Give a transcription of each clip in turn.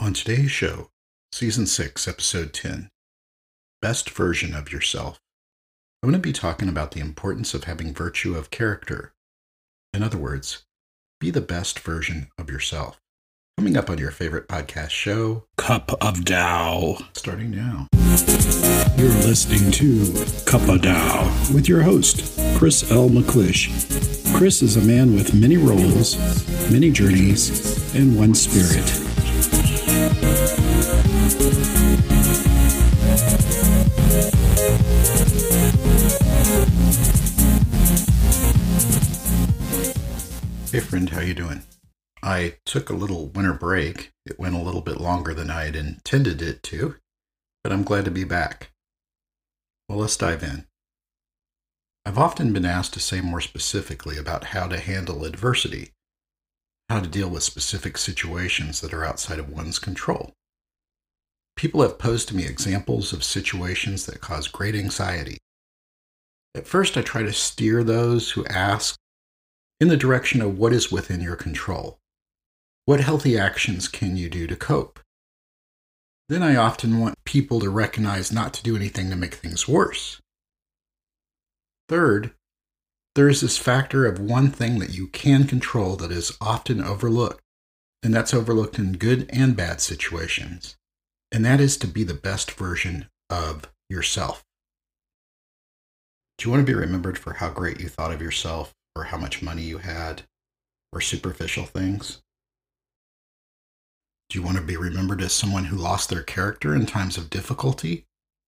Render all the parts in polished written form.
On today's show, Season 6, Episode 10, Best Version of Yourself, I'm going to be talking about the importance of having virtue of character. In other words, be the best version of yourself. Coming up on your favorite podcast show, Cup of Tao. Starting now. You're listening to Cup of Tao with your host, Chris L. McClish. Chris is a man with many roles, many journeys, and one spirit. Hey friend, how you doing? I took a little winter break. It went a little bit longer than I had intended it to, but I'm glad to be back. Well, let's dive in. I've often been asked to say more specifically about how to handle adversity, how to deal with specific situations that are outside of one's control. People have posed to me examples of situations that cause great anxiety. At first, I try to steer those who ask in the direction of what is within your control. What healthy actions can you do to cope? Then I often want people to recognize not to do anything to make things worse. Third, there is this factor of one thing that you can control that is often overlooked, and that's overlooked in good and bad situations, and that is to be the best version of yourself. Do you want to be remembered for how great you thought of yourself, or how much money you had, or superficial things? Do you want to be remembered as someone who lost their character in times of difficulty?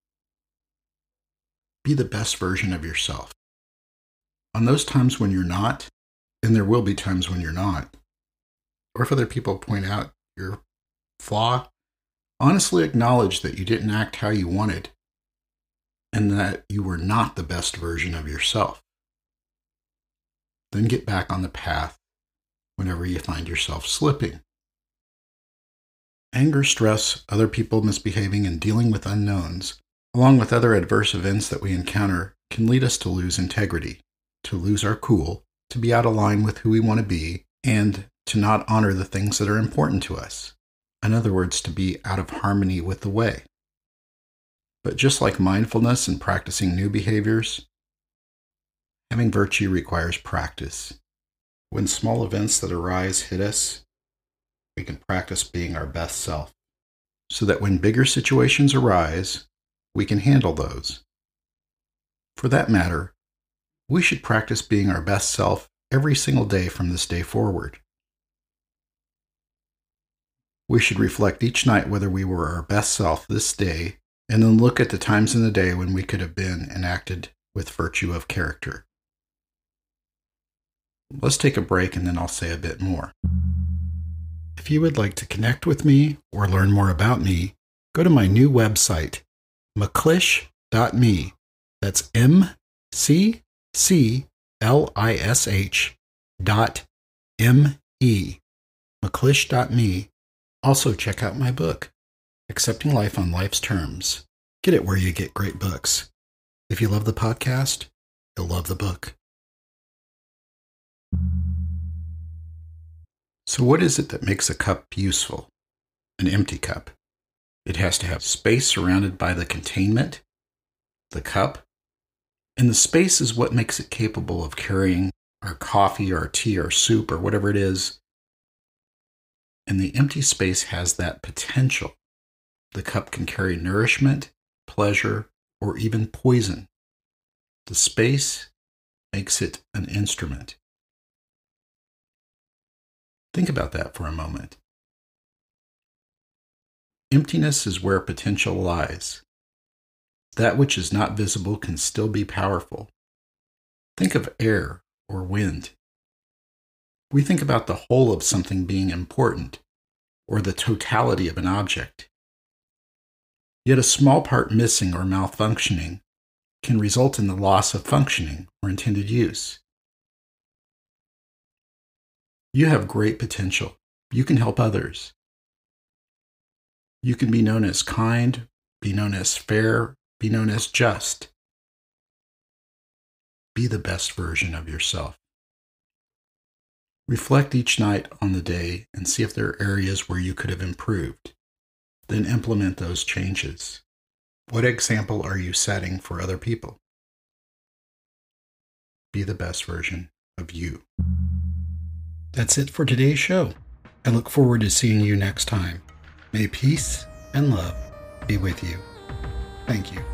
Be the best version of yourself. On those times when you're not, and there will be times when you're not, or if other people point out your flaw, honestly acknowledge that you didn't act how you wanted, and that you were not the best version of yourself. Then get back on the path whenever you find yourself slipping. Anger, stress, other people misbehaving, and dealing with unknowns, along with other adverse events that we encounter, can lead us to lose integrity, to lose our cool, to be out of line with who we want to be, and to not honor the things that are important to us. In other words, to be out of harmony with the way. But just like mindfulness and practicing new behaviors, having virtue requires practice. When small events that arise hit us, we can practice being our best self, so that when bigger situations arise, we can handle those. For that matter, we should practice being our best self every single day from this day forward. We should reflect each night whether we were our best self this day, and then look at the times in the day when we could have been and acted with virtue of character. Let's take a break and then I'll say a bit more. If you would like to connect with me or learn more about me, go to my new website, mcclish.me. That's MCCLISH.ME. mcclish.me. Also check out my book, Accepting Life on Life's Terms. Get it where you get great books. If you love the podcast, you'll love the book. So what is it that makes a cup useful? An empty cup. It has to have space surrounded by the containment, the cup, and the space is what makes it capable of carrying our coffee, our tea, our soup, or whatever it is. And the empty space has that potential. The cup can carry nourishment, pleasure, or even poison. The space makes it an instrument. Think about that for a moment. Emptiness is where potential lies. That which is not visible can still be powerful. Think of air or wind. We think about the whole of something being important, or the totality of an object. Yet a small part missing or malfunctioning can result in the loss of functioning or intended use. You have great potential. You can help others. You can be known as kind, be known as fair, be known as just. Be the best version of yourself. Reflect each night on the day and see if there are areas where you could have improved. then implement those changes. What example are you setting for other people? Be the best version of you. That's it for today's show. I look forward to seeing you next time. May peace and love be with you. Thank you.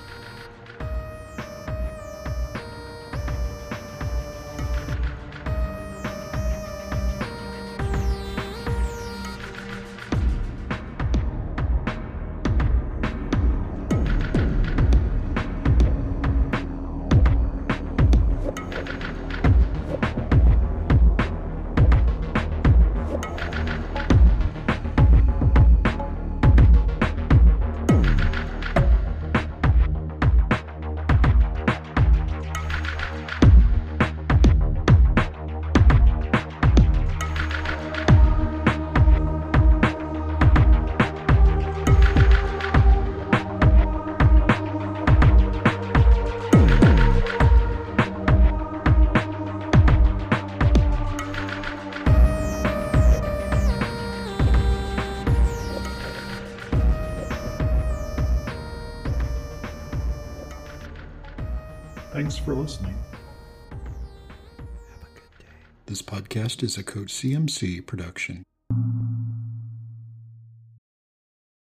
Thanks for listening. Have a good day. This podcast is a Coach CMC production.